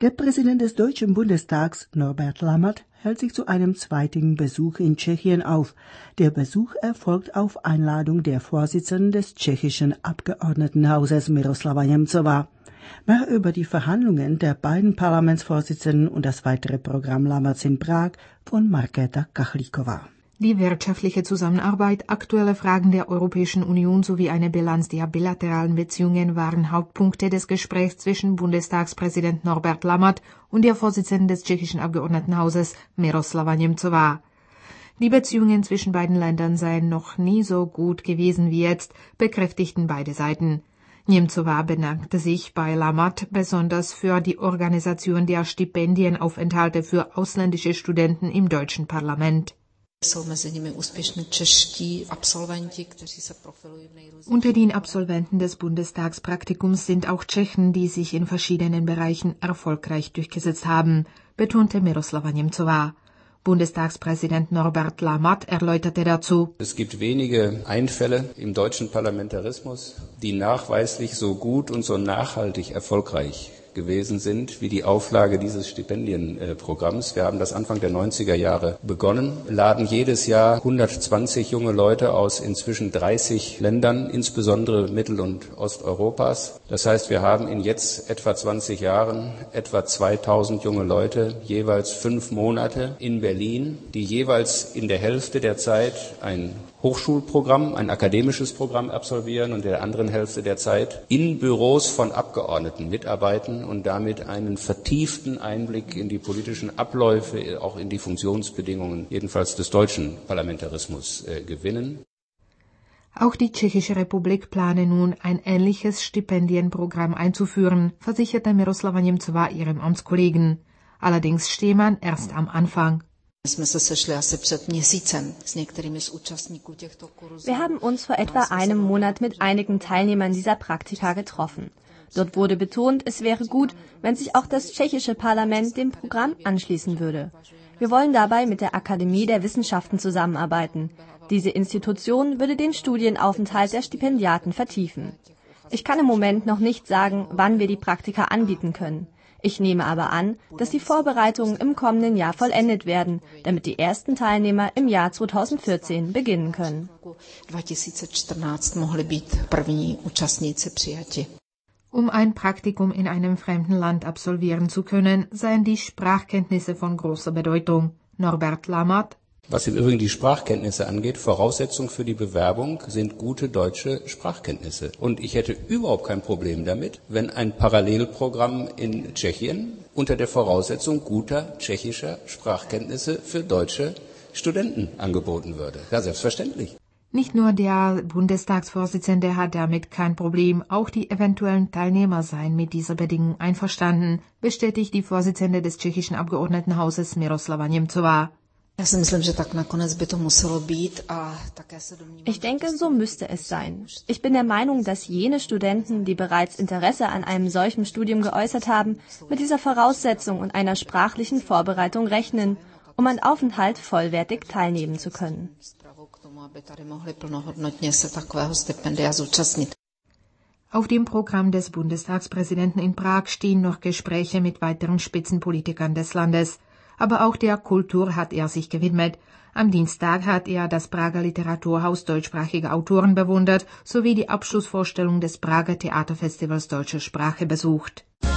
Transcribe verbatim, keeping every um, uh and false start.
Der Präsident des Deutschen Bundestags, Norbert Lammert, hält sich zu einem zweiten Besuch in Tschechien auf. Der Besuch erfolgt auf Einladung der Vorsitzenden des tschechischen Abgeordnetenhauses Miroslava Němcová. Mehr über die Verhandlungen der beiden Parlamentsvorsitzenden und das weitere Programm Lammerts in Prag von Markéta Kachlíková. Die wirtschaftliche Zusammenarbeit, aktuelle Fragen der Europäischen Union sowie eine Bilanz der bilateralen Beziehungen waren Hauptpunkte des Gesprächs zwischen Bundestagspräsident Norbert Lammert und der Vorsitzenden des tschechischen Abgeordnetenhauses Miroslava Němcová. Die Beziehungen zwischen beiden Ländern seien noch nie so gut gewesen wie jetzt, bekräftigten beide Seiten. Němcová bedankte sich bei Lammert besonders für die Organisation der Stipendienaufenthalte für ausländische Studenten im deutschen Parlament. Unter den Absolventen des Bundestagspraktikums sind auch Tschechen, die sich in verschiedenen Bereichen erfolgreich durchgesetzt haben, betonte Miroslava Němcová. Bundestagspräsident Norbert Lammert erläuterte dazu: Es gibt wenige Einfälle im deutschen Parlamentarismus, die nachweislich so gut und so nachhaltig erfolgreich gewesen sind wie die Auflage dieses Stipendienprogramms. Wir haben das Anfang der neunziger Jahre begonnen, laden jedes Jahr hundertzwanzig junge Leute aus inzwischen dreißig Ländern, insbesondere Mittel- und Osteuropas. Das heißt, wir haben in jetzt etwa zwanzig Jahren etwa zweitausend junge Leute, jeweils fünf Monate in Berlin, die jeweils in der Hälfte der Zeit ein Hochschulprogramm, ein akademisches Programm absolvieren und in der anderen Hälfte der Zeit in Büros von Abgeordneten mitarbeiten und damit einen vertieften Einblick in die politischen Abläufe, auch in die Funktionsbedingungen, jedenfalls des deutschen Parlamentarismus, äh, gewinnen. Auch die Tschechische Republik plane nun, ein ähnliches Stipendienprogramm einzuführen, versicherte Miroslava Němcová ihrem Amtskollegen. Allerdings stehe man erst am Anfang. Wir haben uns vor etwa einem Monat mit einigen Teilnehmern dieser Praktika getroffen. Dort wurde betont, es wäre gut, wenn sich auch das tschechische Parlament dem Programm anschließen würde. Wir wollen dabei mit der Akademie der Wissenschaften zusammenarbeiten. Diese Institution würde den Studienaufenthalt der Stipendiaten vertiefen. Ich kann im Moment noch nicht sagen, wann wir die Praktika anbieten können. Ich nehme aber an, dass die Vorbereitungen im kommenden Jahr vollendet werden, damit die ersten Teilnehmer im Jahr zweitausendvierzehn beginnen können. Um ein Praktikum in einem fremden Land absolvieren zu können, seien die Sprachkenntnisse von großer Bedeutung. Norbert Lammert: Was im Übrigen die Sprachkenntnisse angeht, Voraussetzung für die Bewerbung sind gute deutsche Sprachkenntnisse. Und ich hätte überhaupt kein Problem damit, wenn ein Parallelprogramm in Tschechien unter der Voraussetzung guter tschechischer Sprachkenntnisse für deutsche Studenten angeboten würde. Ja, selbstverständlich. Nicht nur der Bundestagsvorsitzende hat damit kein Problem, auch die eventuellen Teilnehmer seien mit dieser Bedingung einverstanden, bestätigt die Vorsitzende des tschechischen Abgeordnetenhauses Miroslava Němcová. Ich denke, so müsste es sein. Ich bin der Meinung, dass jene Studenten, die bereits Interesse an einem solchen Studium geäußert haben, mit dieser Voraussetzung und einer sprachlichen Vorbereitung rechnen, um an Aufenthalt vollwertig teilnehmen zu können. Auf dem Programm des Bundestagspräsidenten in Prag stehen noch Gespräche mit weiteren Spitzenpolitikern des Landes. Aber auch der Kultur hat er sich gewidmet. Am Dienstag hat er das Prager Literaturhaus deutschsprachiger Autoren bewundert sowie die Abschlussvorstellung des Prager Theaterfestivals Deutscher Sprache besucht.